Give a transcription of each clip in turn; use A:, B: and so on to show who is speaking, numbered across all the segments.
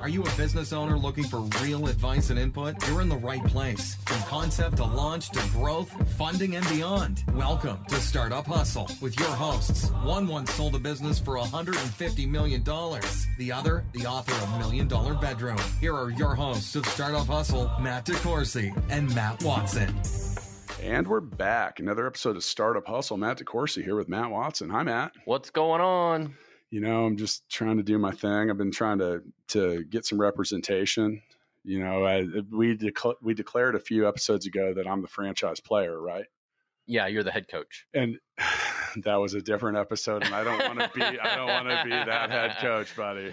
A: Are you a business owner looking for real advice and input? You're in the right place. From concept to launch to growth, funding, and beyond. Welcome to Startup Hustle with your hosts. One once sold a business for $150 million. The other, the author of $1 Million Bedroom. Here are your hosts of Startup Hustle, Matt DeCoursey and Matt Watson.
B: And we're back. Another episode of Startup Hustle. Matt DeCoursey here with Matt Watson. Hi, Matt.
C: What's going on?
B: You know, I'm just trying to do my thing. I've been trying to get some representation. You know, we declared a few episodes ago that I'm the franchise player, right?
C: Yeah, you're the head coach.
B: And that was a different episode, and I don't want to be that head coach, buddy.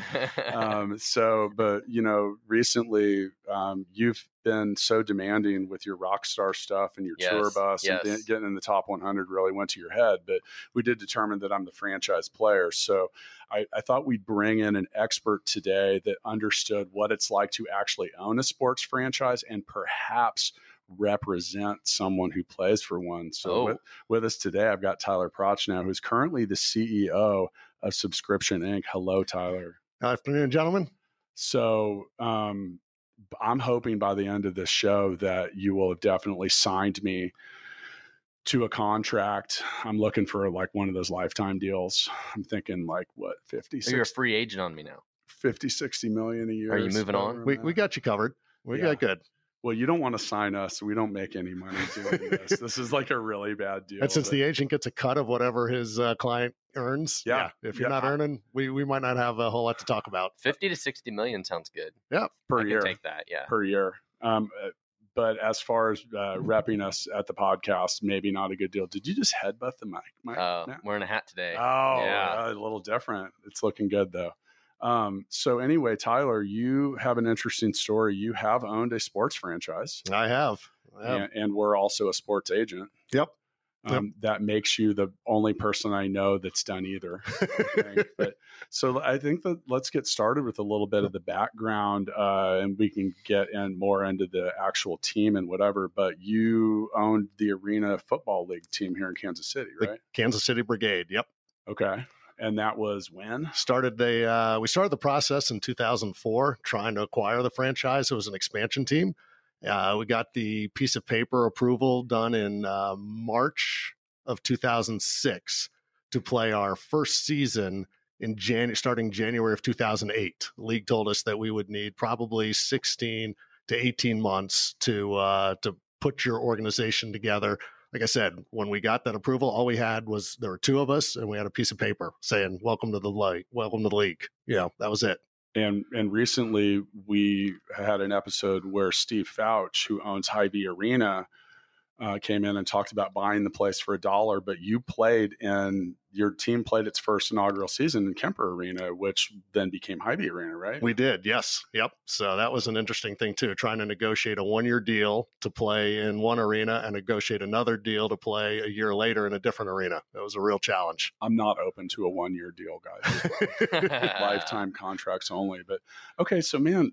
B: But you know, recently you've been so demanding with your rock star stuff and your tour bus, and getting in the top 100 really went to your head. But we did determine that I'm the franchise player, so I thought we'd bring in an expert today that understood what it's like to actually own a sports franchise and perhaps represent someone who plays for one. So with us today, I've got Tyler Prochnow, who's currently the CEO of Subscription Inc. Hello, Tyler.
D: Good afternoon, gentlemen.
B: So I'm hoping by the end of this show that you will have definitely signed me to a contract. I'm looking for like one of those lifetime deals. I'm thinking like what, 50, 60?
C: You're a free agent on me now.
B: 50, 60 million a year.
C: Are you moving on?
D: We got you covered. We got good.
B: Well, you don't want to sign us, so we don't make any money doing this. This is like a really bad deal.
D: And since the agent gets a cut of whatever his client earns, if you're not earning, we might not have a whole lot to talk about.
C: 50 to 60 million sounds good.
D: Yeah,
B: per year.
C: Take that,
B: per year. But as far as repping us at the podcast, maybe not a good deal. Did you just headbutt the mic?
C: Wearing a hat today.
B: Oh, yeah, a little different. It's looking good though. So anyway, Tyler, you have an interesting story. You have owned a sports franchise.
D: I have.
B: And we're also a sports agent.
D: Yep.
B: That makes you the only person I know that's done either. So I think that let's get started with a little bit of the background, and we can get more into the actual team and whatever. But you owned the Arena Football League team here in Kansas City, right?
D: The Kansas City Brigade. Yep.
B: Okay. And that was when?
D: We started the process in 2004, trying to acquire the franchise. It was an expansion team. We got the piece of paper approval done in March of 2006 to play our first season in starting January of 2008. The league told us that we would need probably 16 to 18 months to put your organization together. Like I said, when we got that approval, all we had was there were two of us, and we had a piece of paper saying "Welcome to the league." Welcome to the league. Yeah, that was it.
B: And recently we had an episode where Steve Fouch, who owns Hy-Vee Arena, came in and talked about buying the place for $1. But your team played its first inaugural season in Kemper Arena, which then became Hy-Vee Arena, right?
D: We did, yes. Yep. So that was an interesting thing too, trying to negotiate a 1-year deal to play in one arena and negotiate another deal to play a year later in a different arena. That was a real challenge.
B: I'm not open to a 1-year deal, guys. Lifetime contracts only. But okay, so man,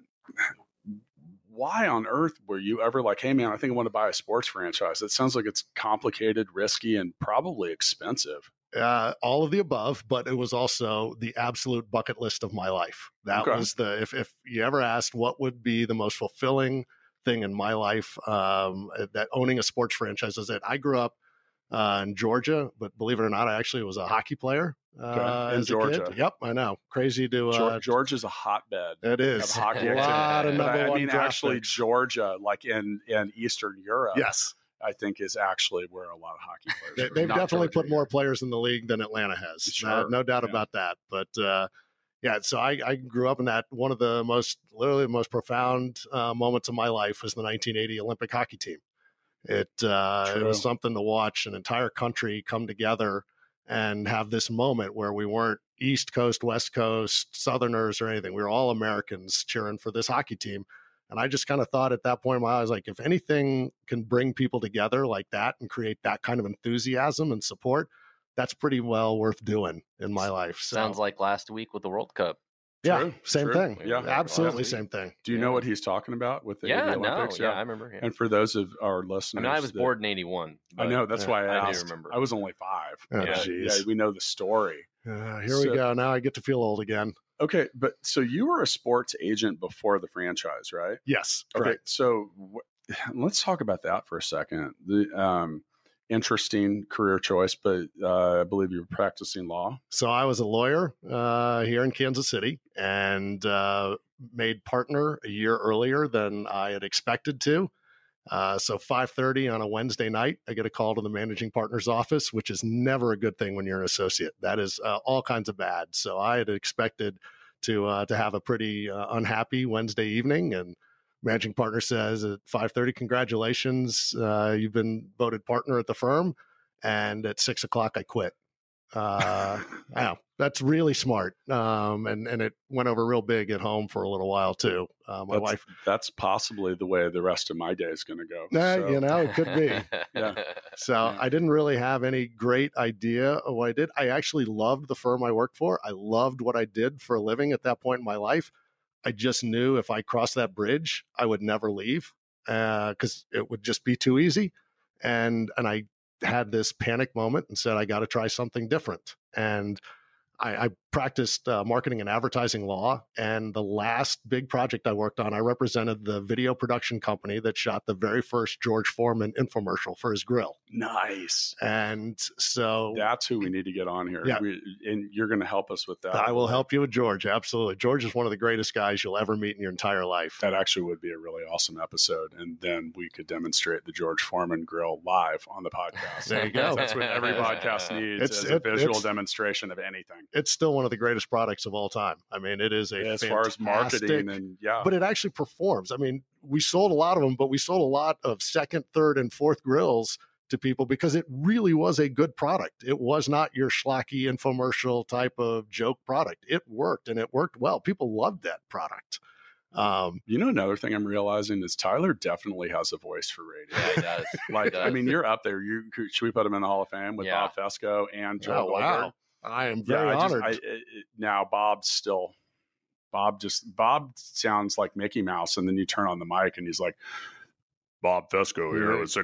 B: why on earth were you ever like, hey man, I think I want to buy a sports franchise? It sounds like it's complicated, risky, and probably expensive.
D: All of the above, but it was also the absolute bucket list of my life. That was if you ever asked what would be the most fulfilling thing in my life, that owning a sports franchise is it. I grew up in Georgia, but believe it or not, I actually was a hockey player.
B: In Georgia.
D: Kid. Yep, I know. Crazy to
B: Georgia's a hotbed.
D: It is.
B: Of hockey.
D: A lot of number one draft
B: actually,
D: picks.
B: Georgia, like in Eastern Europe.
D: Yes.
B: I think is actually where a lot of hockey players
D: They've definitely put more players in the league than Atlanta has.
B: Sure.
D: No doubt about that. But so I grew up in that. One of the most profound moments of my life was the 1980 Olympic hockey team. It was something to watch an entire country come together and have this moment where we weren't East Coast, West Coast, Southerners or anything. We were all Americans cheering for this hockey team. And I just kind of thought at that point in my life, I was like, if anything can bring people together like that and create that kind of enthusiasm and support, that's pretty well worth doing in my life. So,
C: sounds like last week with the World Cup.
D: Yeah, same thing.
B: Yeah,
D: absolutely same thing.
B: Do you know what he's talking about with the Olympics?
C: I remember. Yeah.
B: And for those of our listeners,
C: I was born in 81.
B: I know, that's why I
C: do remember.
B: I was only 5.
D: Oh,
B: we know the story.
D: Here we go. Now I get to feel old again.
B: Okay, but so you were a sports agent before the franchise, right?
D: Yes.
B: Okay,
D: Correct.
B: so let's talk about that for a second. The interesting career choice, but I believe you were practicing law.
D: So I was a lawyer here in Kansas City and made partner a year earlier than I had expected to. So 5:30 on a Wednesday night, I get a call to the managing partner's office, which is never a good thing when you're an associate. That is all kinds of bad. So I had expected to have a pretty unhappy Wednesday evening, and managing partner says at 5:30, "Congratulations, you've been voted partner at the firm." And at 6:00, I quit. Wow, that's really smart. And it went over real big at home for a little while too. My wife.
B: That's possibly the way the rest of my day is going to go.
D: It could be.
B: Yeah.
D: So
B: Yeah.
D: I didn't really have any great idea of what I did. I actually loved the firm I worked for. I loved what I did for a living at that point in my life. I just knew if I crossed that bridge, I would never leave because it would just be too easy. And I had this panic moment and said, I got to try something different. And I practiced marketing and advertising law. And the last big project I worked on, I represented the video production company that shot the very first George Foreman infomercial for his grill.
B: Nice.
D: And so
B: that's who we need to get on here.
D: Yeah.
B: And you're going to help us with that.
D: I will help you with George. Absolutely. George is one of the greatest guys you'll ever meet in your entire life.
B: That actually would be a really awesome episode. And then we could demonstrate the George Foreman grill live on the podcast.
D: There you go.
B: That's what every podcast needs, is a visual demonstration of anything.
D: It's still one of the greatest products of all time. I mean, it is
B: as far as marketing and
D: but it actually performs. I mean, we sold a lot of them, but we sold a lot of second, third, and fourth grills to people because it really was a good product. It was not your schlocky infomercial type of joke product. It worked, and it worked well. People loved that product.
B: Another thing I'm realizing is Tyler definitely has a voice for radio.
C: Yeah, he does.
B: I mean, you're up there. Should we put him in the Hall of Fame with Bob Fesco and Joe Goldberg?
D: Wow. I am very honored.
B: Now Bob sounds like Mickey Mouse, and then you turn on the mic and he's like, Bob Fesco here with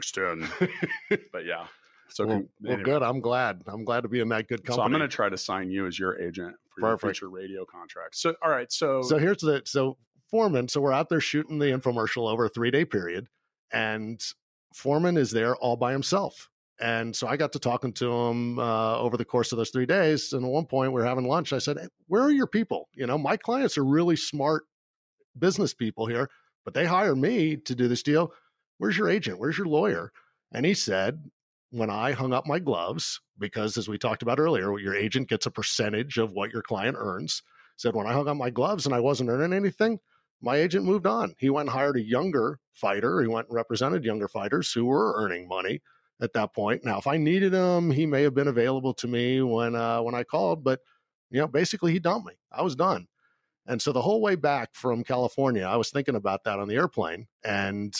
B: 610. But yeah. So
D: anyway. Good. I'm glad to be in that good company.
B: So I'm going to try to sign you as your agent for your future radio contract. So, all right. So
D: here's Foreman. So we're out there shooting the infomercial over a 3-day period, and Foreman is there all by himself. And so I got to talking to him over the course of those 3 days. And at one point we were having lunch. I said, hey, where are your people? My clients are really smart business people here, but they hired me to do this deal. Where's your agent? Where's your lawyer? And he said, when I hung up my gloves, because as we talked about earlier, your agent gets a percentage of what your client earns. Said, when I hung up my gloves and I wasn't earning anything, my agent moved on. He went and hired a younger fighter. He went and represented younger fighters who were earning money at that point. Now, if I needed him, he may have been available to me when I called, but basically he dumped me. I was done. And so the whole way back from California, I was thinking about that on the airplane, and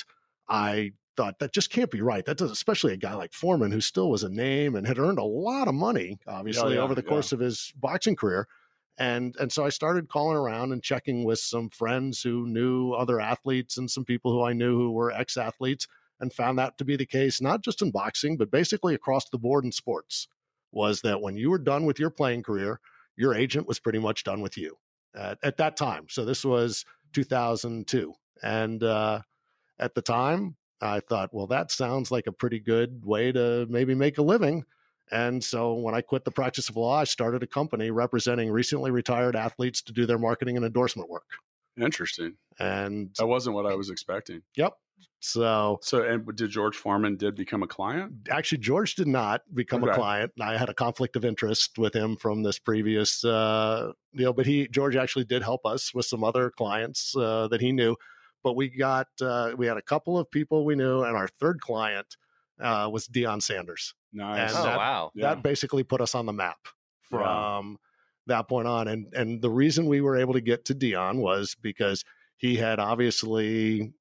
D: I thought that just can't be right. That does, especially a guy like Foreman, who still was a name and had earned a lot of money, obviously, over the course of his boxing career. And so I started calling around and checking with some friends who knew other athletes and some people who I knew who were ex-athletes, and found that to be the case, not just in boxing, but basically across the board in sports, was that when you were done with your playing career, your agent was pretty much done with you at that time. So this was 2002. And at the time, I thought, well, that sounds like a pretty good way to maybe make a living. And so when I quit the practice of law, I started a company representing recently retired athletes to do their marketing and endorsement work.
B: Interesting.
D: And
B: that wasn't what I was expecting.
D: Yep. So
B: and did George Foreman become a client?
D: Actually, George did not become a client. I had a conflict of interest with him from this previous deal, but George actually did help us with some other clients that he knew. But we had a couple of people we knew, and our third client was Deion Sanders.
B: Nice.
D: And
C: wow.
D: That basically put us on the map from that point on. And the reason we were able to get to Deion was because he had obviously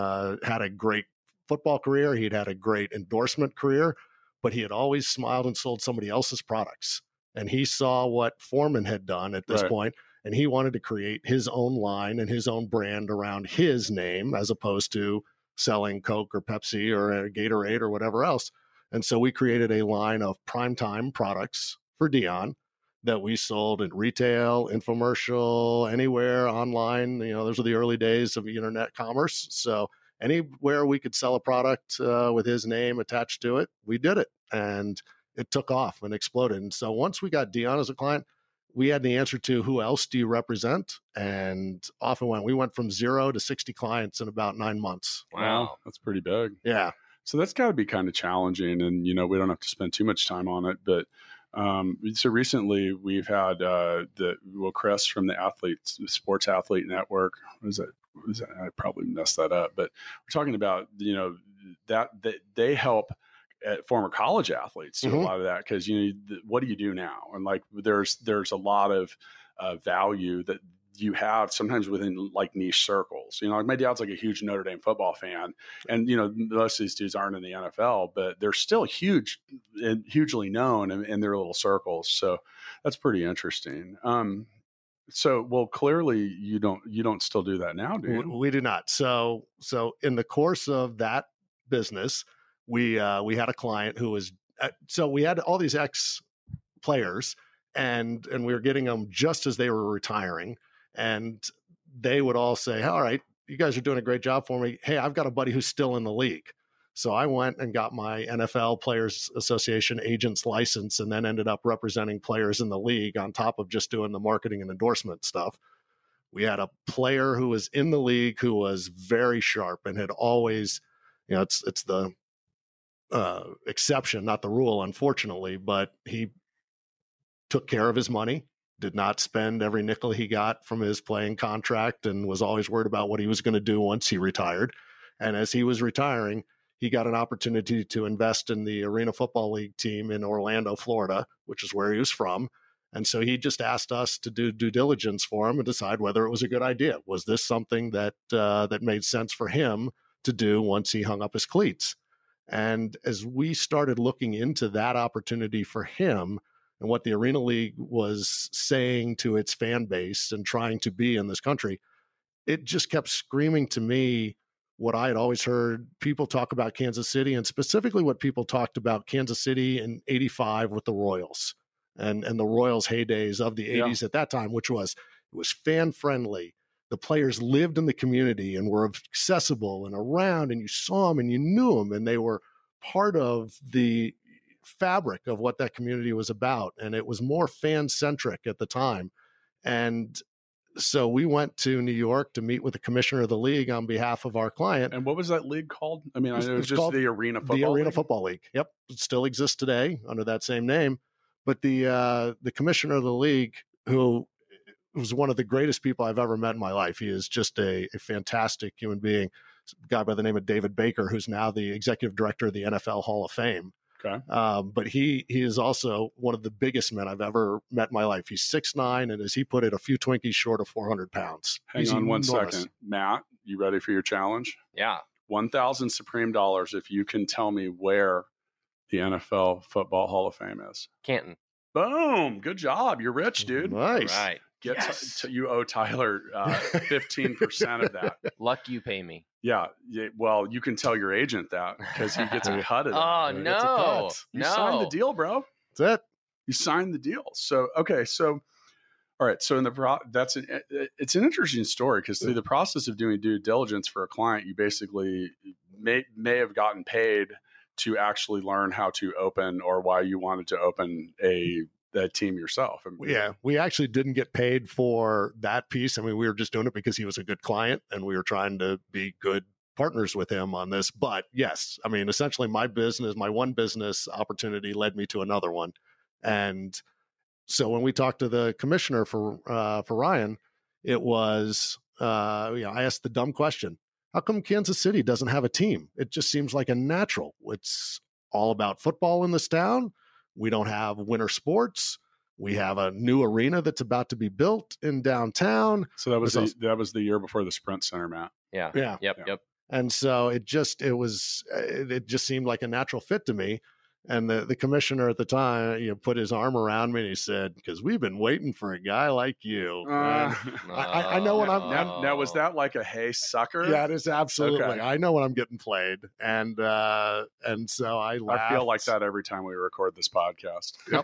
D: had a great football career. He'd had a great endorsement career, but he had always smiled and sold somebody else's products. And he saw what Foreman had done at this point, and he wanted to create his own line and his own brand around his name, as opposed to selling Coke or Pepsi or Gatorade or whatever else. And so we created a line of primetime products for Deion that we sold in retail, infomercial, anywhere online. Those are the early days of internet commerce. So anywhere we could sell a product with his name attached to it, we did it. And it took off and exploded. And so once we got Dion as a client, we had the answer to who else do you represent? And off it went. We went from 0 to 60 clients in about 9 months.
C: Wow.
B: That's pretty big.
D: Yeah.
B: So that's got to be kind of challenging. And, we don't have to spend too much time on it. But so recently we've had Chris from the Sports Athlete Network. What is that? I probably messed that up. But we're talking about, that they help former college athletes do a lot of that, because what do you do now? And like there's a lot of value that you have sometimes within like niche circles. Like my dad's like a huge Notre Dame football fan, and most of these dudes aren't in the NFL, but they're still huge and hugely known in their little circles. So that's pretty interesting. Clearly you don't still do that now, do you?
D: We do not. So in the course of that business, we had a client who was, so we had all these ex players, and we were getting them just as they were retiring, and they would all say, all right, you guys are doing a great job for me. Hey, I've got a buddy who's still in the league. So I went and got my NFL Players Association agent's license, and then ended up representing players in the league on top of just doing the marketing and endorsement stuff. We had a player who was in the league who was very sharp and had always, it's the exception, not the rule, unfortunately, but he took care of his money, did not spend every nickel he got from his playing contract, and was always worried about what he was going to do once he retired. And as he was retiring, he got an opportunity to invest in the Arena Football League team in Orlando, Florida, which is where he was from. And so he just asked us to do due diligence for him and decide whether it was a good idea. Was this something that made sense for him to do once he hung up his cleats? And as we started looking into that opportunity for him and what the Arena League was saying to its fan base and trying to be in this country, it just kept screaming to me what I had always heard people talk about Kansas City, and specifically what people talked about Kansas City in '85 with the Royals and the Royals heydays of the '80s at that time, which was, it was fan friendly. The players lived in the community and were accessible and around, and you saw them and you knew them, and they were part of the fabric of what that community was about. And it was more fan centric at the time. And so we went to New York to meet with the commissioner of the league on behalf of our client.
B: And what was that league called? I mean, I know it was just the Arena Football League.
D: The Arena Football League. Yep. It still exists today under that same name. But the commissioner of the league, who was one of the greatest people I've ever met in my life. He is just a fantastic human being. A guy by the name of David Baker, who's now the executive director of the NFL Hall of Fame.
B: Okay.
D: But he is also one of the biggest men I've ever met in my life. He's 6'9", and as he put it, a few Twinkies short of 400 pounds.
B: Hang on one second. Matt, you ready for your challenge?
C: Yeah.
B: 1,000 Supreme dollars if you can tell me where the NFL Football Hall of Fame is.
C: Canton.
B: Boom. Good job. You're rich, dude.
D: Nice.
C: Right.
B: You owe Tyler 15% of that.
C: Luck you pay me.
B: Yeah. Well, you can tell your agent that because he gets a cut of that.
C: Oh, no.
B: You signed the deal, bro.
D: That's it.
B: You signed the deal. So, okay. So, all right. So it's an interesting story because through the process of doing due diligence for a client, you basically may have gotten paid to actually learn how to open, or why you wanted to open that team yourself.
D: Yeah, we actually didn't get paid for that piece. I mean, we were just doing it because he was a good client and we were trying to be good partners with him on this. But yes, I mean, essentially my one business opportunity led me to another one. And so when we talked to the commissioner for Ryan, it was, I asked the dumb question: how come Kansas City doesn't have a team? It just seems like a natural. It's all about football in this town. We don't have winter sports. We have a new arena that's about to be built in downtown.
B: So that was the year before the Sprint Center, Matt.
C: Yeah.
D: Yeah.
C: Yep.
D: And so it just seemed like a natural fit to me. And the commissioner at the time, put his arm around me and he said, because we've been waiting for a guy like you. And I know when I'm
B: now, was that like a hey sucker?
D: Yeah, it is absolutely.
B: Okay.
D: I know when I'm getting played. And so I laughed.
B: I feel like that every time we record this podcast.
D: Yep.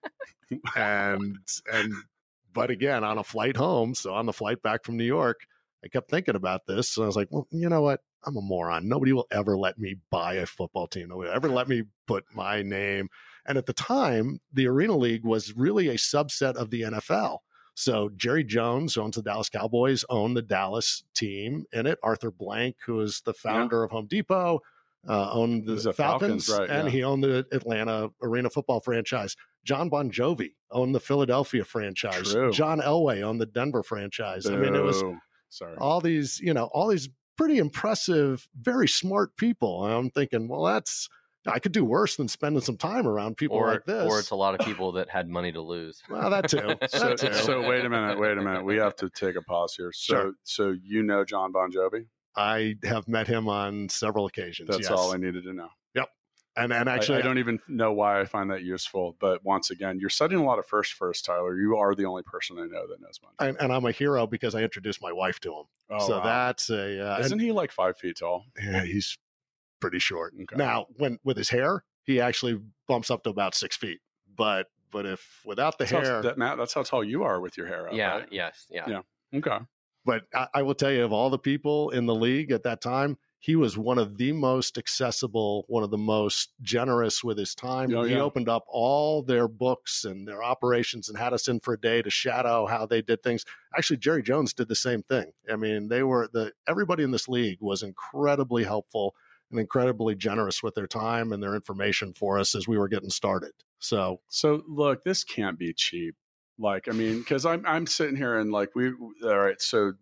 D: But again, on a flight home, so on the flight back from New York, I kept thinking about this. So I was like, well, you know what? I'm a moron. Nobody will ever let me buy a football team. Nobody will ever let me put my name. And at the time, the Arena League was really a subset of the NFL. So Jerry Jones, who owns the Dallas Cowboys, owned the Dallas team in it. Arthur Blank, who is the founder of Home Depot, owned the Falcons,
B: right,
D: and he owned the Atlanta Arena football franchise. John Bon Jovi owned the Philadelphia franchise.
B: True.
D: John Elway owned the Denver franchise. I mean, it was all these pretty impressive, very smart people. And I'm thinking, well, I could do worse than spending some time around people like this.
C: Or it's a lot of people that had money to lose.
D: Well, that too.
B: So wait a minute. We have to take a pause here. So John Bon Jovi?
D: I have met him on several occasions.
B: That's all I needed to know.
D: Yep. And actually,
B: I don't even know why I find that useful. But once again, you're setting a lot of first, Tyler. You are the only person I know that knows Bon Jovi.
D: And I'm a hero because I introduced my wife to him.
B: Oh,
D: so
B: wow.
D: That's a...
B: Isn't he like 5 feet tall?
D: Yeah, he's pretty short.
B: Okay.
D: Now, with his hair, he actually bumps up to about 6 feet. But if without the hair...
B: Matt, that's how tall you are with your hair up,
C: Yeah,
B: right?
C: yes, yeah.
B: Yeah. Okay.
D: But I will tell you, of all the people in the league at that time, he was one of the most accessible, one of the most generous with his time. He opened up all their books and their operations and had us in for a day to shadow how they did things. Actually, Jerry Jones did the same thing. I mean, everybody in this league was incredibly helpful and incredibly generous with their time and their information for us as we were getting started. So
B: look, this can't be cheap. Like, I mean, because I'm sitting here and like all right. So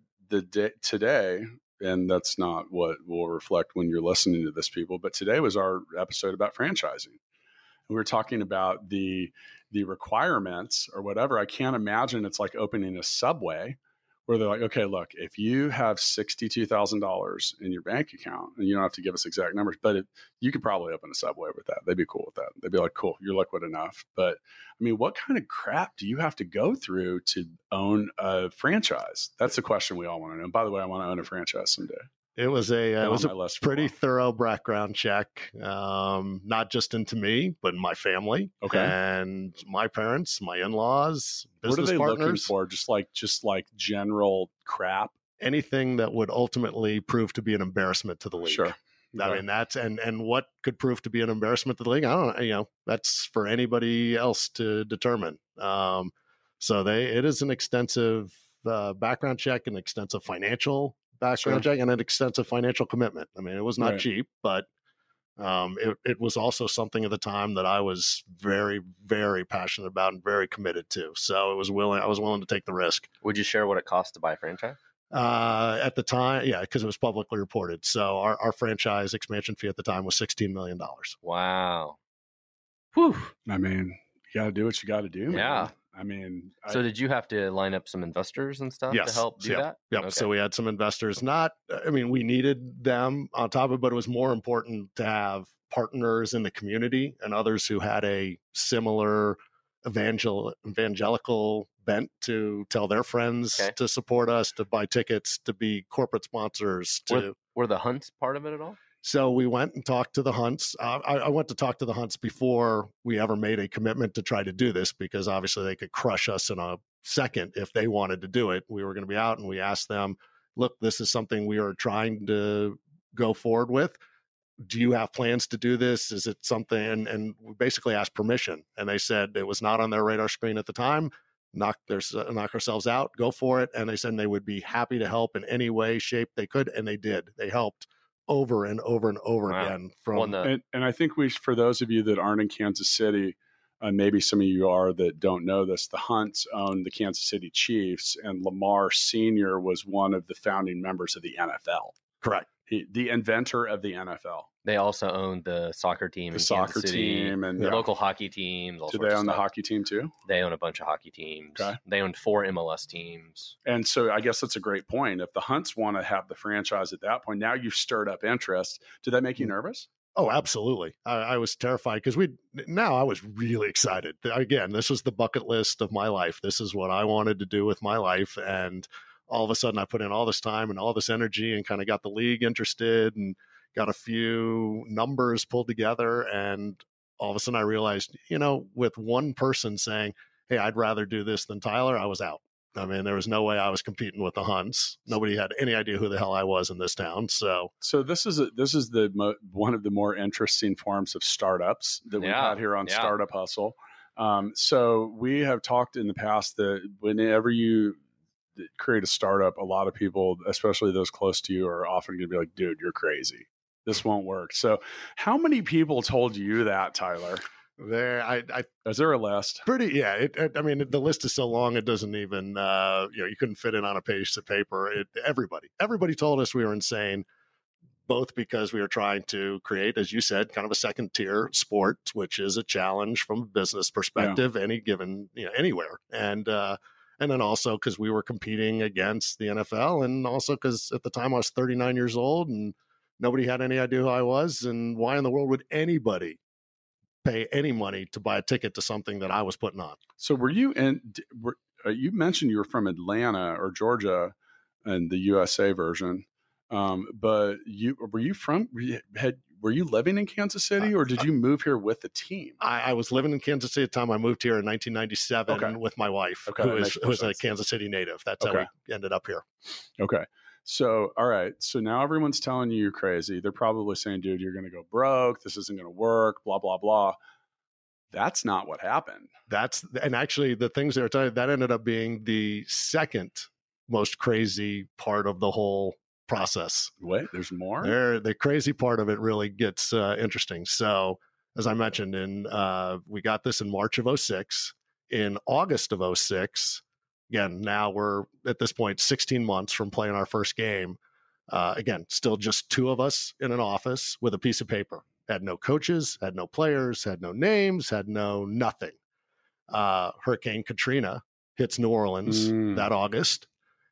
B: today, and that's not what will reflect when you're listening to this, people. But today was our episode about franchising, and we were talking about the requirements or whatever. I can't imagine it's like opening a Subway where they're like, okay, look, if you have $62,000 in your bank account, and you don't have to give us exact numbers, but you could probably open a Subway with that. They'd be cool with that. They'd be like, cool, you're liquid enough. But I mean, what kind of crap do you have to go through to own a franchise? That's the question we all want to know. And by the way, I want to own a franchise someday.
D: it was a pretty thorough background check, not just into me, but my family, and my parents, my in-laws, business
B: partners. What are they
D: partners.
B: looking for? Just like general crap?
D: Anything that would ultimately prove to be an embarrassment to the league.
B: Sure.
D: I mean, that's and what could prove to be an embarrassment to the league. I don't know. That's for anybody else to determine. So it is an extensive background check, an extensive financial background check, and an extensive financial commitment. I mean, it was not cheap, but it was also something at the time that I was very, very passionate about and very committed to. So I was willing to take the risk.
C: Would you share what it cost to buy a franchise?
D: At the time, yeah, because it was publicly reported. So our franchise expansion fee at the time was $16 million.
C: Wow. Whew.
B: I mean, you got to do what you got to do, man.
C: Yeah.
B: I mean,
C: so did you have to line up some investors and stuff to help do that?
D: Yep. Okay. So we had some investors. We needed them on top of it, but it was more important to have partners in the community and others who had a similar evangelical bent to tell their friends to support us, to buy tickets, to be corporate sponsors.
C: Were the Hunts part of it at all?
D: So we went and talked to the Hunts. I went to talk to the Hunts before we ever made a commitment to try to do this, because obviously they could crush us in a second if they wanted to do it. We were going to be out, and we asked them, look, this is something we are trying to go forward with. Do you have plans to do this? Is it something? And we basically asked permission, and they said it was not on their radar screen at the time. Knock ourselves out, go for it. And they said they would be happy to help in any way, shape they could. And they did. They helped over and over and over again.
B: And I think for those of you that aren't in Kansas City, maybe some of you are that don't know this, the Hunts own the Kansas City Chiefs, and Lamar Sr. was one of the founding members of the NFL.
D: Correct.
B: The inventor of the NFL.
C: They also owned the soccer team, and the local hockey teams.
B: Do they own the hockey team too?
C: They own a bunch of hockey teams.
B: Okay.
C: They owned 4 MLS teams.
B: And so I guess that's a great point. If the Hunts want to have the franchise at that point, now you've stirred up interest. Did that make you nervous?
D: Oh, absolutely. I was terrified because now I was really excited. Again, this was the bucket list of my life. This is what I wanted to do with my life. And all of a sudden I put in all this time and all this energy and kind of got the league interested and got a few numbers pulled together. And all of a sudden I realized, with one person saying, hey, I'd rather do this than Tyler, I was out. I mean, there was no way I was competing with the Hunts. Nobody had any idea who the hell I was in this town. So
B: this is one of the more interesting forms of startups that we've had here on Startup Hustle. So we have talked in the past that whenever you create a startup, a lot of people, especially those close to you, are often going to be like, dude, you're crazy. This won't work. So how many people told you that, Tyler?
D: Is
B: there a list?
D: I mean, the list is so long, it doesn't even, you couldn't fit it on a page of paper. Everybody told us we were insane, both because we were trying to create, as you said, kind of a second tier sport, which is a challenge from a business perspective, any given, anywhere. And then also because we were competing against the NFL, and also because at the time I was 39 years old and nobody had any idea who I was, and why in the world would anybody pay any money to buy a ticket to something that I was putting on?
B: So were you you mentioned you were from Atlanta or Georgia and the USA version, but were you living in Kansas City, or did you move here with the team?
D: I was living in Kansas City at the time. I moved here in 1997 with my wife, who was a Kansas City native. That's how we ended up here.
B: Okay. So, all right. So now everyone's telling you you're crazy. They're probably saying, dude, you're going to go broke. This isn't going to work, blah, blah, blah. That's not what happened.
D: And actually the things they were telling you, that ended up being the second most crazy part of the whole process.
B: Wait, there's more?
D: The crazy part of it really gets interesting. So as I mentioned, we got this in March of 2006. In August of 2006, again, now we're at this point 16 months from playing our first game. Again, still just two of us in an office with a piece of paper. Had no coaches, had no players, had no names, had no nothing. Hurricane Katrina hits New Orleans that August.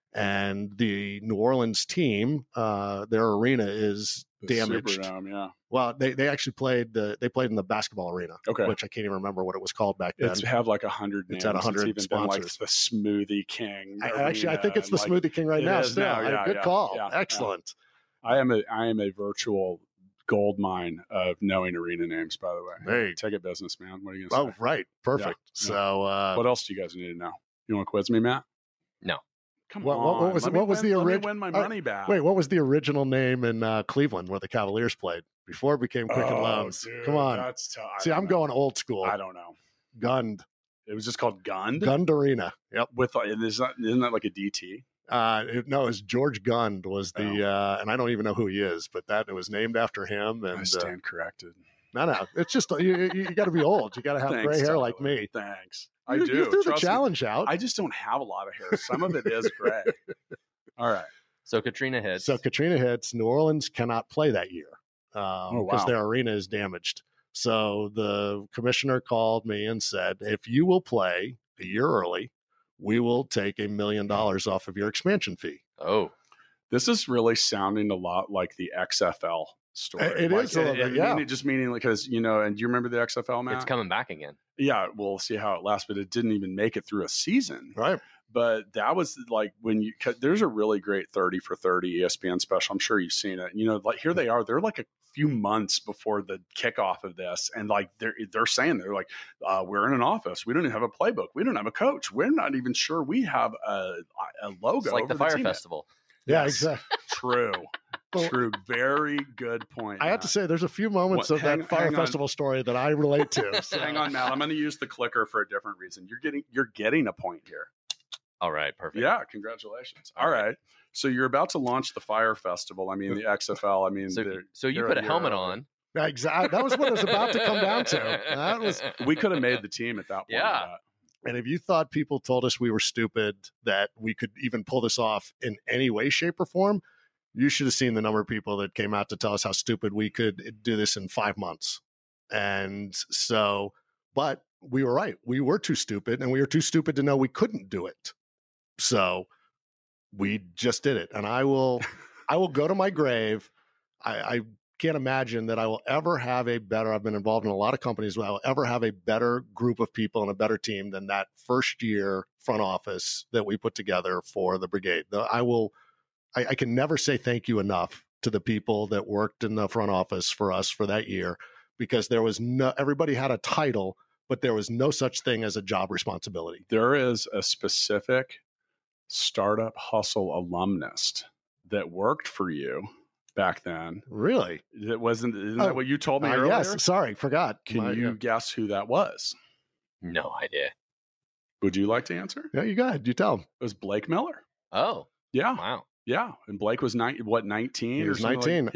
D: And the New Orleans team, their arena is damaged.
B: Superdome, yeah.
D: Well, they actually played in the basketball arena, which I can't even remember what it was called back then.
B: It's had like 100 names.
D: It's had 100
B: it's
D: sponsors.
B: Been like the Smoothie King.
D: I think it's the Smoothie King right now. Still, good call. Yeah, excellent.
B: Yeah. I am a virtual gold mine of knowing arena names. By the way, hey, ticket business, man. What are you going to say?
D: Oh, right, perfect. Yeah. So,
B: what else do you guys need to know? You want to quiz me, Matt?
C: No.
B: Come on. What was the original? Let me win my money back.
D: Wait, what was the original name in Cleveland where the Cavaliers played before it became Quicken Loans?
B: Dude,
D: come on.
B: That's tough.
D: See, I'm going old school.
B: I don't know.
D: Gund.
B: It was just called Gund?
D: Gund Arena. Yep.
B: Isn't that like a DT?
D: No, it's George Gund was the, and I don't even know who he is, but it was named after him. And
B: I stand corrected.
D: No, it's just you got to be old. You got to have gray hair
B: Tyler.
D: like me.
B: Thanks.
D: You threw the challenge out.
B: I just don't have a lot of hair. Some of it is gray. All right.
C: So Katrina hits.
D: New Orleans cannot play that year because their arena is damaged. So the commissioner called me and said, if you will play a year early, we will take $1 million off of your expansion fee.
C: Oh.
B: This is really sounding a lot like the XFL story.
D: It is a little bit, yeah.
B: Just meaning because, and do you remember the XFL, Matt?
C: It's coming back again.
B: Yeah, we'll see how it lasts, but it didn't even make it through a season.
D: Right.
B: But that was like there's a really great 30 for 30 ESPN special. I'm sure you've seen it. Like here they are. They're like a few months before the kickoff of this. And like they're saying, they're like, we're in an office. We don't even have a playbook. We don't have a coach. We're not even sure we have a logo.
C: It's like the Fire Festival.
D: Yeah, exactly.
B: True. True. Very good point.
D: I have to say, there's a few moments of that Fire Festival story that I relate to. So.
B: Hang on, Matt. I'm going to use the clicker for a different reason. You're getting a point here.
C: All right. Perfect.
B: Yeah. Congratulations. All right. So you're about to launch the Fire Festival. I mean, the XFL. I mean,
C: so you put a helmet on.
D: Exactly. That was what it was about to come down to.
B: We could have made the team at that point.
C: Yeah.
D: And if you thought people told us we were stupid, that we could even pull this off in any way, shape, or form, you should have seen the number of people that came out to tell us how stupid we could do this in 5 months. And so, but we were right. We were too stupid, and we were too stupid to know we couldn't do it. So we just did it. And I will go to my grave. I can't imagine that I will ever have I've been involved in a lot of companies where I will ever have a better group of people and a better team than that first year front office that we put together for the brigade. I can never say thank you enough to the people that worked in the front office for us for that year, because everybody had a title, but there was no such thing as a job responsibility.
B: There is a specific Startup Hustle alumnus that worked for you back then.
D: Really?
B: Isn't that what you told me earlier?
D: Yes. Sorry, forgot.
B: Can you guess who that was?
C: No idea.
B: Would you like to answer?
D: Yeah, you go ahead. You tell him.
B: It was Blake Miller.
C: Oh.
B: Yeah.
C: Wow.
B: Yeah. And Blake was 19?
D: He was 19.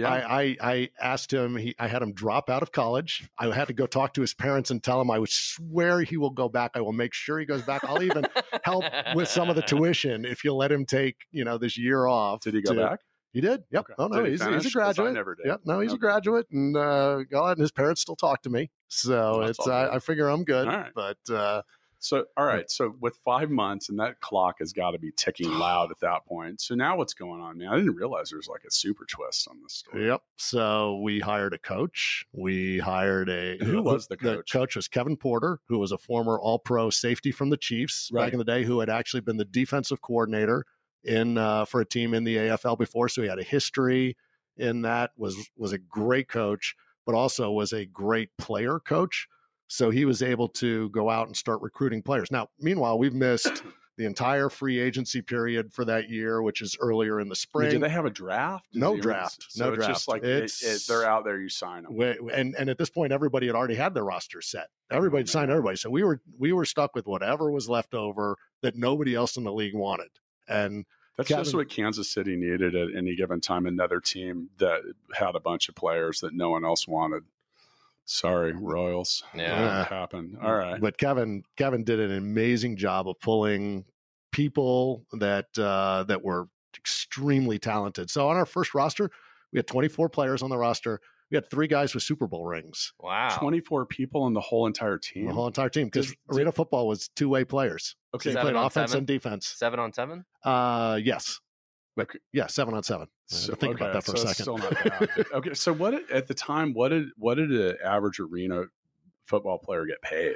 D: I asked him, I had him drop out of college. I had to go talk to his parents and tell him I would swear he will go back. I will make sure he goes back. I'll even help with some of the tuition if you'll let him take, this year off.
B: Did he go back?
D: He did. Yep.
B: Okay.
D: Oh, no, he's a graduate.
B: I never did.
D: Yep. No, he's a graduate. And and his parents still talk to me. So I figure I'm good.
B: All right.
D: But
B: so, all right. So with 5 months, and that clock has got to be ticking loud at that point. So now what's going on, man? I didn't realize there was like a super twist on this story.
D: Yep. So we hired a coach. We hired
B: Who was the coach?
D: The coach was Kevin Porter, who was a former All-Pro safety from the Chiefs back in the day, who had actually been the defensive coordinator for a team in the AFL before. So he had a history in that, was a great coach, but also was a great player coach. So he was able to go out and start recruiting players. Now, meanwhile, we've missed the entire free agency period for that year, which is earlier in the spring.
B: Did they have a draft?
D: No draft.
B: So it's just like they're out there, you sign them.
D: And at this point, everybody had already had their roster set. Everybody signed everybody. So we were stuck with whatever was left over that nobody else in the league wanted. And
B: that's just what Kansas City needed at any given time. Another team that had a bunch of players that no one else wanted. Sorry, Royals.
C: Yeah,
B: it happened. All right.
D: But Kevin did an amazing job of pulling people that were extremely talented. So on our first roster, we had 24 players on the roster. We had 3 guys with Super Bowl rings.
C: Wow.
B: 24 people on the whole entire team.
D: The whole entire team, because arena football was 2-way players.
B: Okay,
D: so you played offense and defense.
C: 7 on 7?
D: Yes.
B: Okay.
D: Yeah, 7 on 7.
B: So,
D: think about that for a second.
B: Still not bad. Okay, so at the time, what did an average arena football player get paid?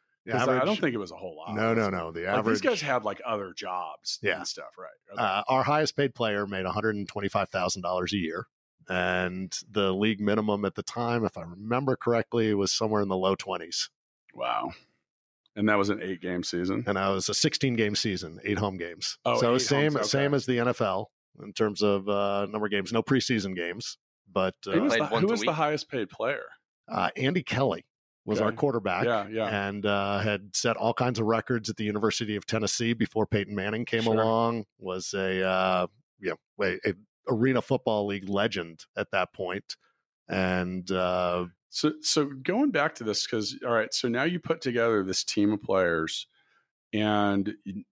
B: I don't think it was a whole lot.
D: No. The average.
B: These guys had like other jobs and stuff, right? Okay.
D: Our highest paid player made $125,000 a year, and the league minimum at the time, if I remember correctly, was somewhere in the low 20s.
B: Wow. And that was an 8-game season?
D: And that was a 16-game season, 8 home games.
B: Oh,
D: so same as the NFL in terms of number of games. No preseason games. But
B: who was the highest paid player?
D: Andy Kelly was our quarterback.
B: Yeah.
D: And had set all kinds of records at the University of Tennessee before Peyton Manning came along. Was a Arena Football League legend at that point. And
B: So going back to this, because, all right, so now you put together this team of players and,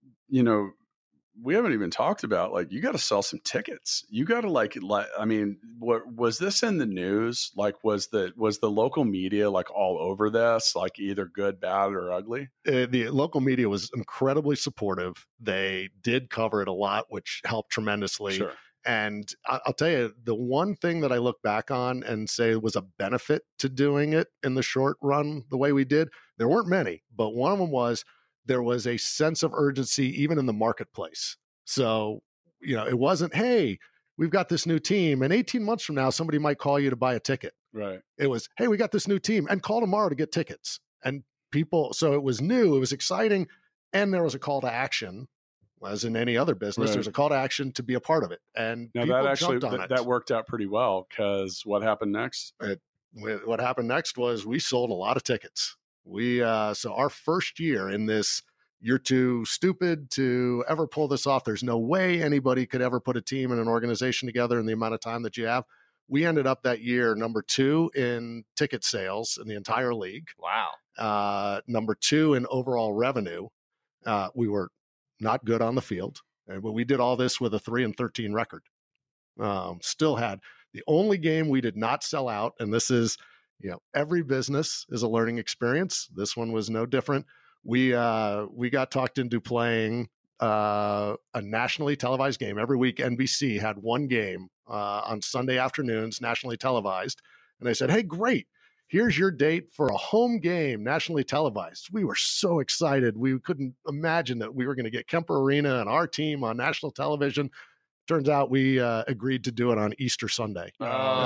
B: we haven't even talked about, like, you got to sell some tickets. You got to what was this in the news? Like, was the local media like all over this, like either good, bad, or ugly?
D: The local media was incredibly supportive. They did cover it a lot, which helped tremendously.
B: Sure.
D: And I'll tell you, the one thing that I look back on and say was a benefit to doing it in the short run the way we did, there weren't many, but one of them was there was a sense of urgency even in the marketplace. So, it wasn't, hey, we've got this new team, and 18 months from now, somebody might call you to buy a ticket.
B: Right.
D: It was, hey, we got this new team, and call tomorrow to get tickets. And so it was new, it was exciting, and there was a call to action. As in any other business, There's a call to action to be a part of it. And
B: now
D: people jumped on it.
B: That worked out pretty well, because what happened next?
D: What happened next was we sold a lot of tickets. So our first year in this, you're too stupid to ever pull this off. There's no way anybody could ever put a team and an organization together in the amount of time that you have. We ended up that year number 2 in ticket sales in the entire league.
C: Wow.
D: Number 2 in overall revenue. We were not good on the field, but we did all this with a 3-13 record. Still had the only game we did not sell out, and this is, every business is a learning experience. This one was no different. We got talked into playing a nationally televised game. Every week, NBC had one game on Sunday afternoons, nationally televised. And they said, hey, great. Here's your date for a home game, nationally televised. We were so excited. We couldn't imagine that we were going to get Kemper Arena and our team on national television. Turns out we agreed to do it on Easter Sunday.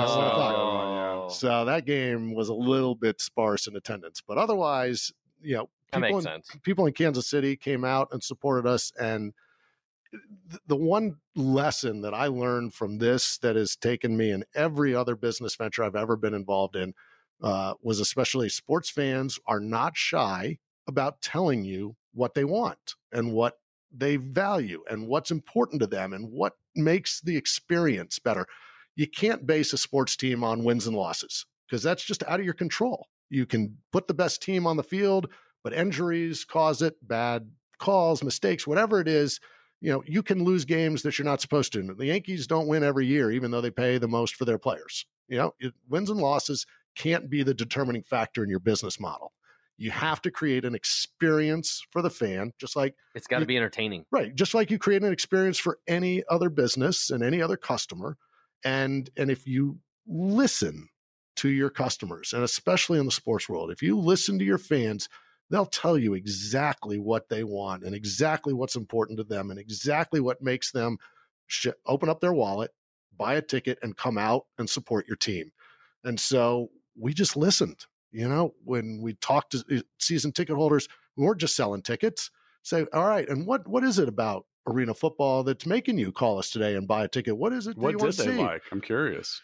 D: So that game was a little bit sparse in attendance. But otherwise, people in Kansas City came out and supported us. And the one lesson that I learned from this that has taken me in every other business venture I've ever been involved in was especially sports fans are not shy about telling you what they want and what they value and what's important to them and what makes the experience better. You can't base a sports team on wins and losses because that's just out of your control. You can put the best team on the field, but injuries cause it, bad calls, mistakes, whatever it is. You can lose games that you're not supposed to. The Yankees don't win every year, even though they pay the most for their players. Wins and losses can't be the determining factor in your business model. You have to create an experience for the fan, just like
C: it's got to be entertaining,
D: right? Just like you create an experience for any other business and any other customer. And if you listen to your customers, and especially in the sports world, if you listen to your fans, they'll tell you exactly what they want and exactly what's important to them and exactly what makes them open up their wallet, buy a ticket, and come out and support your team. And so we just listened. When we talked to season ticket holders, we weren't just selling tickets. Say, all right, and what is it about arena football that's making you call us today and buy a ticket? What is it that you want to see? What did they
B: like? I'm curious.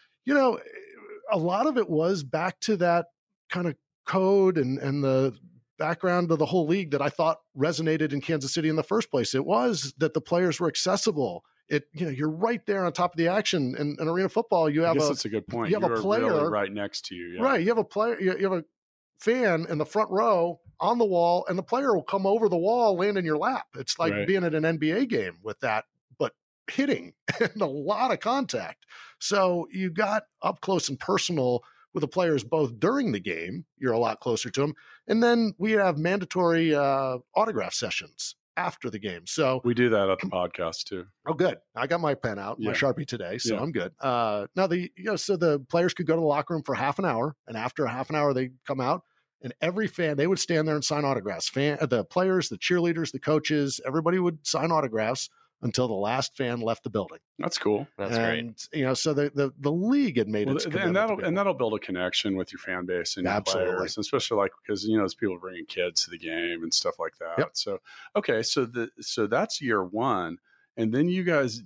D: A lot of it was back to that kind of code and the background of the whole league that I thought resonated in Kansas City in the first place. It was that the players were accessible. You're right there on top of the action. In arena football, you have
B: that's a good point.
D: You have a player
B: really right next to you. Yeah.
D: Right. You have a player. You have a fan in the front row on the wall, and the player will come over the wall, land in your lap. It's like being at an NBA game with that, but hitting and a lot of contact. So you got up close and personal with the players both during the game. You're a lot closer to them. And then we have mandatory autograph sessions after the game. So
B: we do that at the podcast too.
D: Oh, good. I got my pen out, my Sharpie today, so I'm good. So the players could go to the locker room for half an hour, and after a half an hour, they come out, and every fan, they would stand there and sign autographs. The players, the cheerleaders, the coaches, everybody would sign autographs until the last fan left the building.
B: That's cool.
C: That's great.
D: So the league had made it,
B: and that'll build a connection with your fan base and your players, especially because there's people bringing kids to the game and stuff like that.
D: Yep.
B: So so that's year one, and then you guys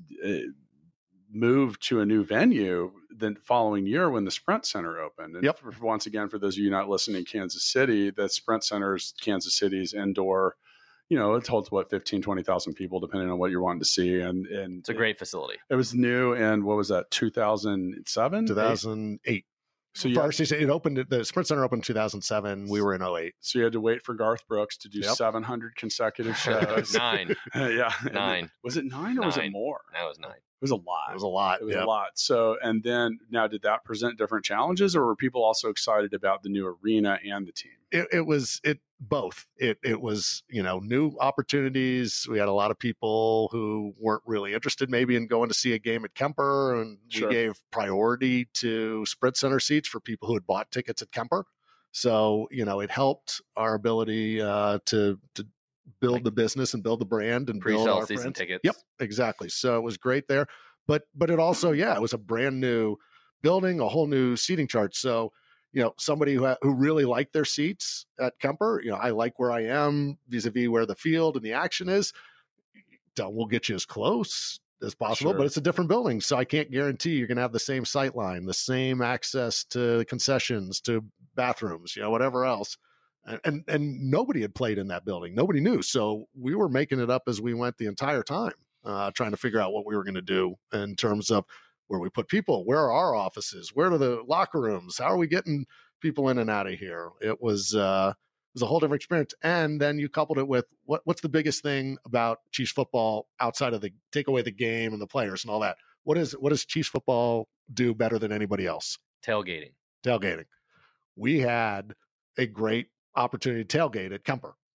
B: moved to a new venue the following year when the Sprint Center opened. And once again, for those of you not listening in Kansas City, the Sprint Center is Kansas City's indoor. It holds 15,000, 20,000 people, depending on what you're wanting to see. And
C: it's a great facility.
B: It was new. And what was that? 2007,
D: 2008. So it opened. The Sprint Center opened in 2007. We were in 2008.
B: So you had to wait for Garth Brooks to do 700 consecutive shows.
C: 9.
B: Yeah.
C: 9.
B: Was it 9 or was it more?
C: That was 9.
B: It was a lot.
D: It was a lot.
B: It was a lot. So, and then now, did that present different challenges, or were people also excited about the new arena and the team?
D: It was both. It was, new opportunities. We had a lot of people who weren't really interested maybe in going to see a game at Kemper, and we gave priority to Sprint Center seats for people who had bought tickets at Kemper. So, it helped our ability to build the business and build the brand and build our
C: season tickets.
D: Yep, exactly. So it was great there, but it also, it was a brand new building, a whole new seating chart. So, somebody who really liked their seats at Kemper, I like where I am vis-a-vis where the field and the action is. We'll get you as close as possible, but it's a different building. So I can't guarantee you're going to have the same sight line, the same access to concessions, to bathrooms, whatever else. And nobody had played in that building. Nobody knew. So we were making it up as we went the entire time, trying to figure out what we were going to do in terms of where we put people, where are our offices, where are the locker rooms, how are we getting people in and out of here? It was a whole different experience. And then you coupled it with what's the biggest thing about Chiefs football outside of take away the game and the players and all that? What does Chiefs football do better than anybody else?
C: Tailgating.
D: We had a great opportunity to tailgate at Kemper.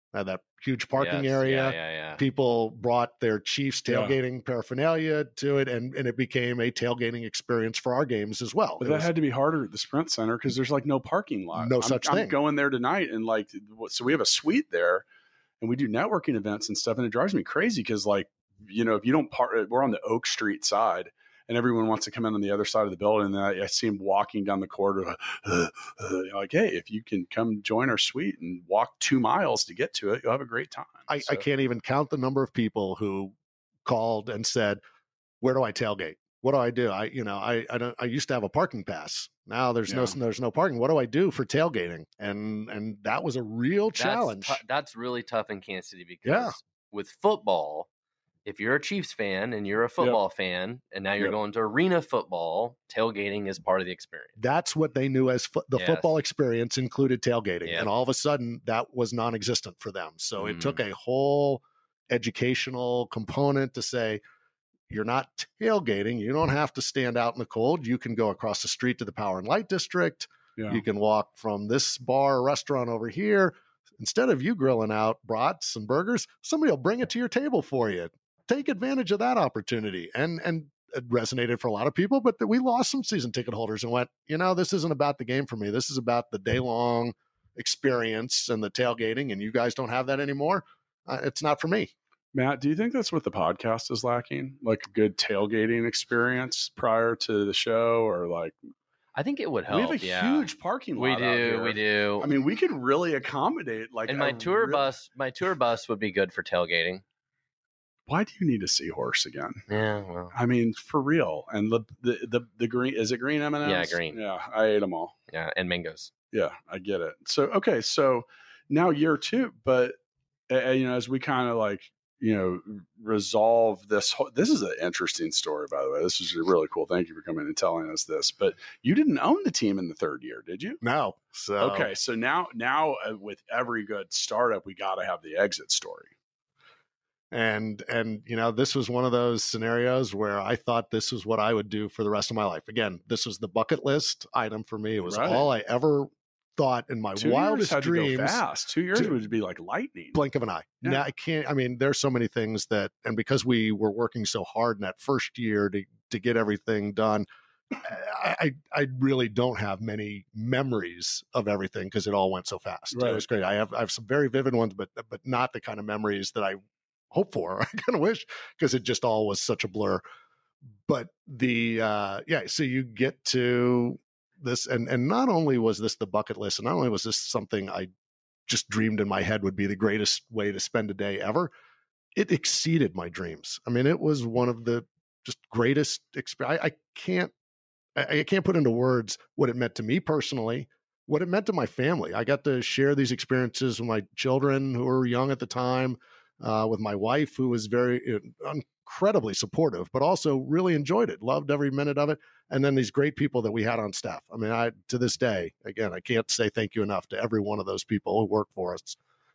D: had that huge parking area.
C: Yeah.
D: People brought their Chiefs tailgating paraphernalia to it, and it became a tailgating experience for our games as well.
B: But that had to be harder at the Sprint Center because there's like no parking lot.
D: No such thing.
B: I'm going there tonight, and like, so we have a suite there, and we do networking events and stuff, and it drives me crazy because, like, you know, if you don't park, we're on the Oak Street side, and everyone wants to come in on the other side of the building. And I see them walking down the corridor, like, hey, if you can come join our suite and walk 2 miles to get to it, you'll have a great time.
D: I can't even count the number of people who called and said, "Where do I tailgate? What do I do? I used to have a parking pass. Now there's no parking. What do I do for tailgating?" And that was a real challenge.
C: That's really tough in Kansas City because with football, if you're a Chiefs fan and you're a football fan, and now you're going to arena football, tailgating is part of the experience.
D: That's what they knew as the football experience included tailgating. And all of a sudden that was non-existent for them. So it took a whole educational component to say, you're not tailgating. You don't have to stand out in the cold. You can go across the street to the Power and Light District. Yeah. You can walk from this bar or restaurant over here. Instead of you grilling out brats and burgers, somebody will bring it to your table for you. Take advantage of that opportunity. And it resonated for a lot of people, but we lost some season ticket holders and went, this isn't about the game for me. This is about the day-long experience and the tailgating, and you guys don't have that anymore. It's not for me.
B: Matt, do you think that's what the podcast is lacking? Like a good tailgating experience prior to the show, or like?
C: I think it would help.
B: We have a huge parking lot.
C: We do.
B: I mean, we could really accommodate like.
C: And my tour bus would be good for tailgating.
B: Why do you need a seahorse again?
C: Yeah, well,
B: I mean, for real. And the green, is it green M&Ms?
C: Yeah, green.
B: Yeah, I ate them all.
C: Yeah, and mangoes.
B: Yeah, I get it. So okay, so now year 2, but as we kind of like resolve this. This is an interesting story, by the way. This is really cool. Thank you for coming and telling us this. But you didn't own the team in the 3rd year, did you?
D: No. So
B: okay, so now with every good startup, we got to have the exit story.
D: And this was one of those scenarios where I thought this was what I would do for the rest of my life. Again, this was the bucket list item for me. It was all I ever thought in my wildest dreams.
B: To go fast. 2 years would be like lightning.
D: Blink of an eye. Yeah. Now there's so many things that, and because we were working so hard in that first year to get everything done, I really don't have many memories of everything because it all went so fast. Right. It was great. I have some very vivid ones, but not the kind of memories that I hope for. I kind of wish, because it just all was such a blur. But so you get to this, and not only was this the bucket list, and not only was this something I just dreamed in my head would be the greatest way to spend a day ever, it exceeded my dreams. I mean, it was one of the just greatest experience. I can't put into words what it meant to me personally, what it meant to my family. I got to share these experiences with my children who were young at the time, with my wife, who was very incredibly supportive, but also really enjoyed it, loved every minute of it. And then these great people that we had on staff. I mean, to this day, again, I can't say thank you enough to every one of those people who worked for us.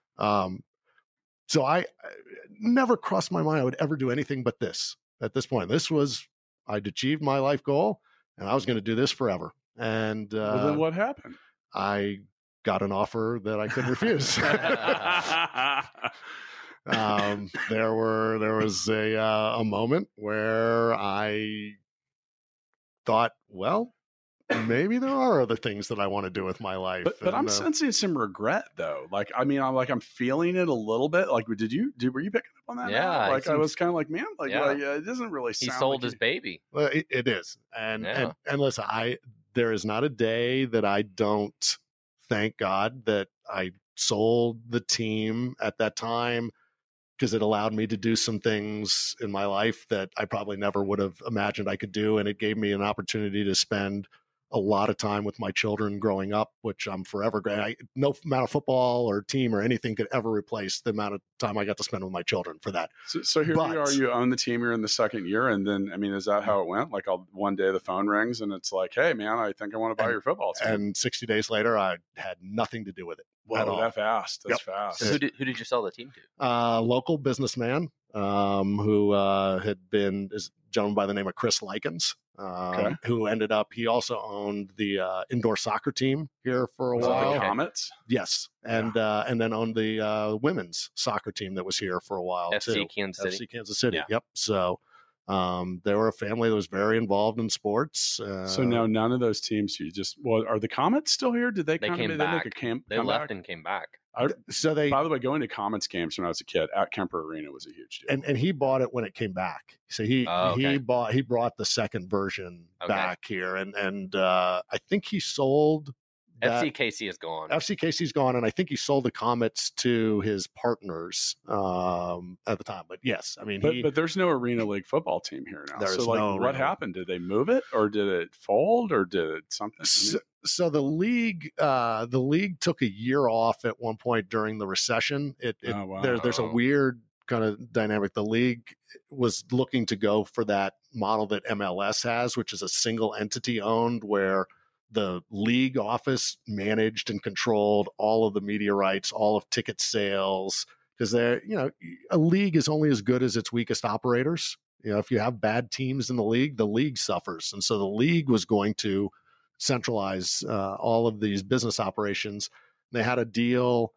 D: So I never crossed my mind I would ever do anything but this. At this point, I'd achieved my life goal, and I was going to do this forever. And
B: well, then what happened?
D: I got an offer that I couldn't refuse. There was a moment where I thought, well, maybe there are other things that I want to do with my life.
B: But I'm sensing some regret, though. Like, I mean, I'm feeling it a little bit. Like, were you picking up on that?
C: Yeah.
B: Like, I was kind of like, man, it doesn't really sound.
C: He sold his baby.
D: Well, it is. And listen, there is not a day that I don't thank God that I sold the team at that time, because it allowed me to do some things in my life that I probably never would have imagined I could do. And it gave me an opportunity to spend a lot of time with my children growing up, which I'm forever grateful. No amount of football or team or anything could ever replace the amount of time I got to spend with my children for that.
B: So here you are, you own the team, you're in the 2nd year. And then, I mean, is that how it went? Like one day the phone rings and it's like, hey man, I think I want to buy your football team.
D: And 60 days later, I had nothing to do with it.
B: Whoa, that fast. That's fast.
C: So who did you sell the team to?
D: Local businessman. who had been a gentleman by the name of Chris Likens, who ended up, he also owned the indoor soccer team here for a while.
B: The Comets?
D: Yes. And then owned the women's soccer team that was here for a while too.
C: FC
D: Kansas City. Yep. So they were a family that was very involved in sports.
B: So now none of those teams, are the Comets still here? Did they
C: came back? They left
B: back?
C: and came back.
B: By the way, going to Comets games when I was a kid at Kemper Arena was a huge deal.
D: And he bought it when it came back. So he brought the second version back here, and I think he sold.
C: FCKC is gone.
D: FCKC's gone, and I think he sold the Comets to his partners at the time. But yes, I mean,
B: but there's no Arena League football team here now.
D: So
B: what happened? Did they move it, or did it fold, or did it something?
D: So the league took a year off at one point during the recession. There's a weird kind of dynamic. The league was looking to go for that model that MLS has, which is a single entity owned, where the league office managed and controlled all of the media rights, all of ticket sales, because a league is only as good as its weakest operators. If you have bad teams in the league suffers. And so the league was going to centralize all of these business operations. They had a deal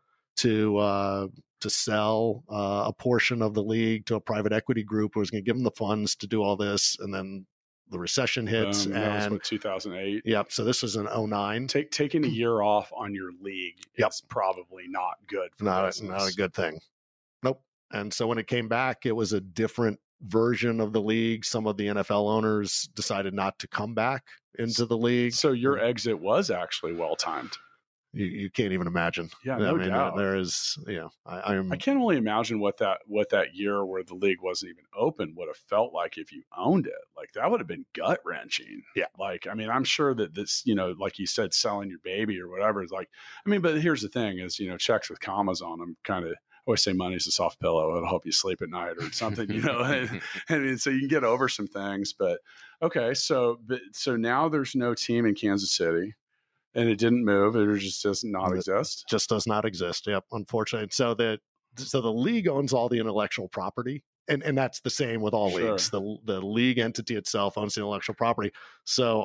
D: to sell a portion of the league to a private equity group who was going to give them the funds to do all this. And then the recession hits,
B: that was 2008.
D: Yep. So this was in 2009.
B: Taking a year off on your league is probably not good.
D: Not a good thing. Nope. And so when it came back, it was a different version of the league. Some of the NFL owners decided not to come back into the league.
B: So your exit was actually well timed.
D: You can't even imagine.
B: Yeah, no doubt.
D: There is, I
B: can't only imagine what that year where the league wasn't even open would have felt like if you owned it. Like that would have been gut wrenching.
D: Yeah.
B: Like, I mean, I'm sure that this, like you said, selling your baby or whatever is like, I mean, but here's the thing is, checks with commas on them kind of, I always say money's a soft pillow. It'll help you sleep at night or something, I mean, so you can get over some things, but okay. So now there's no team in Kansas City. And it didn't move. It just does not exist.
D: Just does not exist. Yep. Unfortunately. So the league owns all the intellectual property. And that's the same with all leagues. The league entity itself owns the intellectual property. So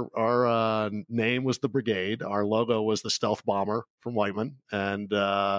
D: our name was the Brigade. Our logo was the Stealth Bomber from Whiteman. And now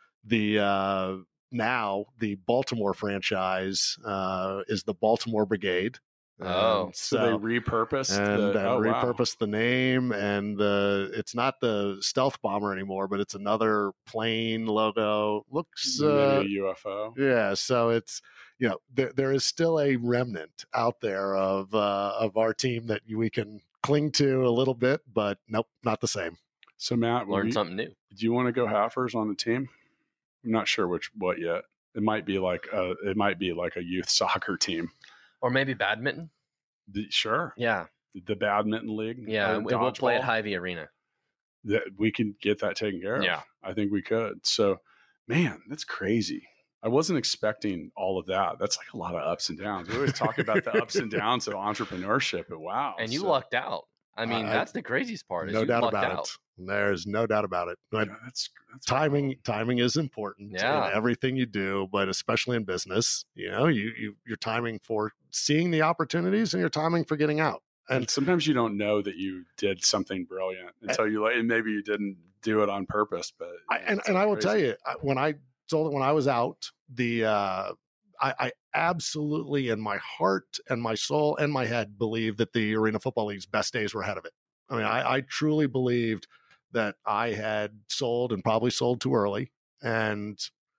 D: the Baltimore franchise is the Baltimore Brigade.
B: So they repurposed
D: the name, and it's not the Stealth Bomber anymore, but it's another plane logo. Looks
B: maybe a UFO.
D: Yeah, so it's there is still a remnant out there of our team that we can cling to a little bit, but nope, not the same.
B: So Matt,
C: learn something new.
B: Do you want to go halfers on the team? I'm not sure what yet. It might be like a youth soccer team.
C: Or maybe badminton.
B: Sure.
C: Yeah.
B: The badminton league.
C: Yeah. We'll play at Hy-Vee Arena.
B: We can get that taken care of.
C: Yeah.
B: I think we could. So, man, that's crazy. I wasn't expecting all of that. That's like a lot of ups and downs. We always talk about the ups and downs of entrepreneurship, but wow.
C: And you lucked out. I mean, that's the craziest part.
D: No doubt about it. There's no doubt about it. But
B: that's
D: timing is important in everything you do, but especially in business. You're timing for seeing the opportunities and you're timing for getting out.
B: And sometimes you don't know that you did something brilliant until and maybe you didn't do it on purpose. But
D: I will tell you, when I was out, I absolutely, in my heart and my soul and my head, believed that the Arena Football League's best days were ahead of it. I mean, I truly believed that I had sold and probably sold too early. And,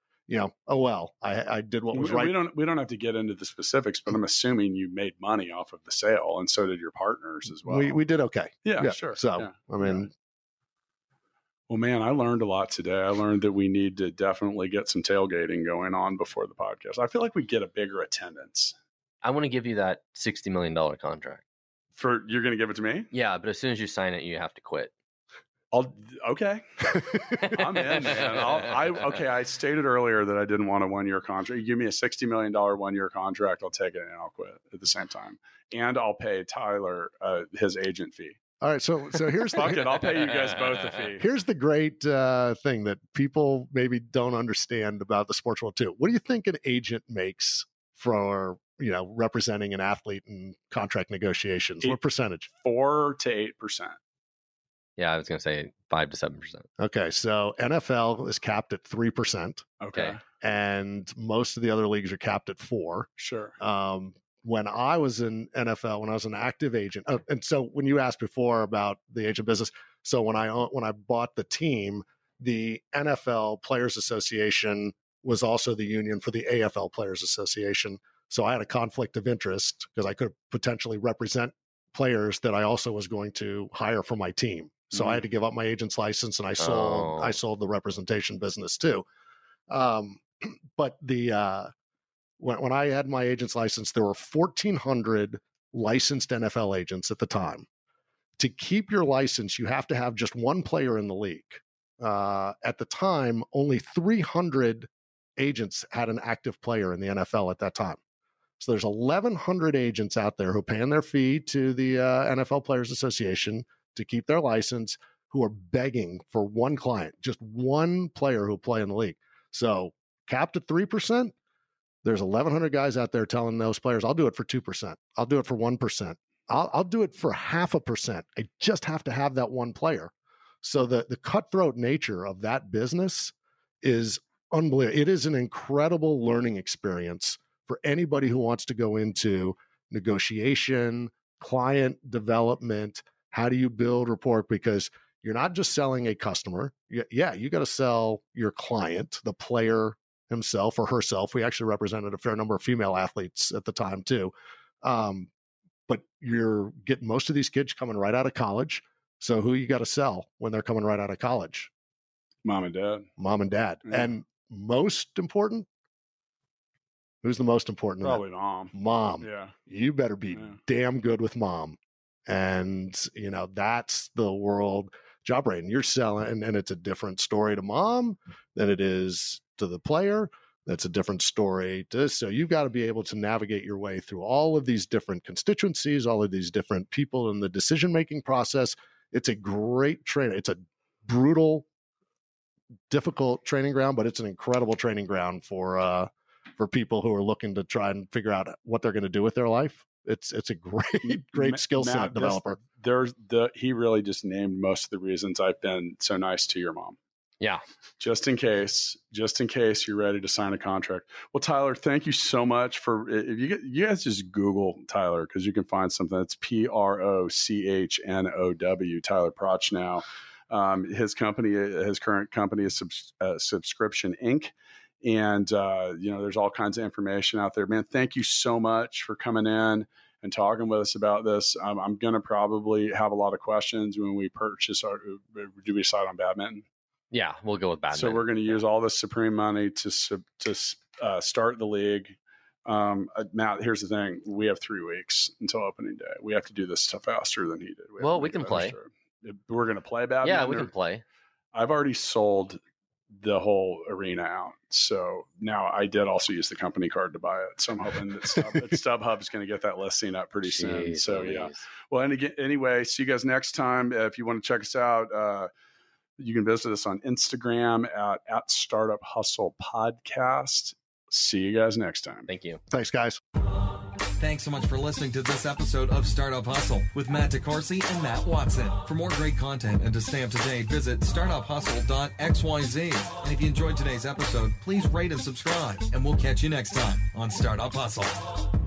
D: I did what was right.
B: We don't have to get into the specifics, but I'm assuming you made money off of the sale, and so did your partners as well.
D: We did okay.
B: Yeah, sure.
D: So, I mean...
B: Well, man, I learned a lot today. I learned that we need to definitely get some tailgating going on before the podcast. I feel like we get a bigger attendance.
C: I want to give you that $60 million contract.
B: You're going to give it to me?
C: Yeah, but as soon as you sign it, you have to quit.
B: Okay. I'm in, man. I stated earlier that I didn't want a 1-year contract. You give me a $60 million 1-year contract, I'll take it and I'll quit at the same time. And I'll pay Tyler his agent fee.
D: All right, so here's
B: Fuck it, I'll pay you guys both a fee.
D: Here's the great thing that people maybe don't understand about the sports world too. What do you think an agent makes for representing an athlete in contract negotiations? What percentage?
B: 4 to 8%.
C: Yeah, I was going to say 5 to 7%.
D: Okay, so NFL is capped at 3%.
B: Okay.
D: And most of the other leagues are capped at 4%.
B: Sure.
D: When I was in NFL, when I was an active agent, and so when you asked before about the agent business, so when I bought the team, the NFL Players Association was also the union for the AFL Players Association. So I had a conflict of interest because I could potentially represent players that I also was going to hire for my team. So I had to give up my agent's license, and I sold the representation business too. But when I had my agent's license, there were 1,400 licensed NFL agents at the time. To keep your license, you have to have just one player in the league. At the time, only 300 agents had an active player in the NFL at that time. So there's 1,100 agents out there who are paying their fee to the NFL Players Association to keep their license, who are begging for one client, just one player who'll play in the league. So capped at 3%, there's 1,100 guys out there telling those players, I'll do it for 2%. I'll do it for 1%. I'll do it for 0.5%. I just have to have that one player. So the cutthroat nature of that business is unbelievable. It is an incredible learning experience for anybody who wants to go into negotiation, client development. How do you build rapport? Because you're not just selling a customer. Yeah, you got to sell your client, the player himself or herself. We actually represented a fair number of female athletes at the time too. But you're getting most of these kids coming right out of college. So who you got to sell when they're coming right out of college?
B: Mom and dad.
D: Yeah. And most important, who's the most important?
B: Probably mom.
D: Mom.
B: Yeah.
D: You better be damn good with mom. And, that's the world job rate. And you're selling, and it's a different story to mom than it is to the player. That's a different story to this. So you've got to be able to navigate your way through all of these different constituencies, all of these different people in the decision-making process. It's a great training. It's a brutal, difficult training ground, but it's an incredible training ground for people who are looking to try and figure out what they're going to do with their life. It's a great skill set developer.
B: He really just named most of the reasons I've been so nice to your mom.
C: Yeah.
B: Just in case you're ready to sign a contract. Well, Tyler, thank you so much for, if you guys just Google Tyler, because you can find something that's Prochnow, Tyler Prochnow. His current company is Subscription Inc. And, there's all kinds of information out there, man. Thank you so much for coming in and talking with us about this. I'm going to probably have a lot of questions when we do we decide on badminton?
C: Yeah, we'll go with badminton.
B: So we're going to use all the Supreme money to start the league. Matt, here's the thing. We have 3 weeks until opening day. We have to do this stuff faster than he did.
C: We can play.
B: We're going to play badminton?
C: Yeah, we can play.
B: I've already sold the whole arena out. So now I did also use the company card to buy it. So I'm hoping that StubHub is going to get that listing up pretty soon. So yeah. Well, and again, anyway, see you guys next time. If you want to check us out, you can visit us on Instagram at Startup Hustle Podcast. See you guys next time.
C: Thank you.
D: Thanks, guys.
A: Thanks so much for listening to this episode of Startup Hustle with Matt DeCoursey and Matt Watson. For more great content and to stay up to date, visit startuphustle.xyz. And if you enjoyed today's episode, please rate and subscribe. And we'll catch you next time on Startup Hustle.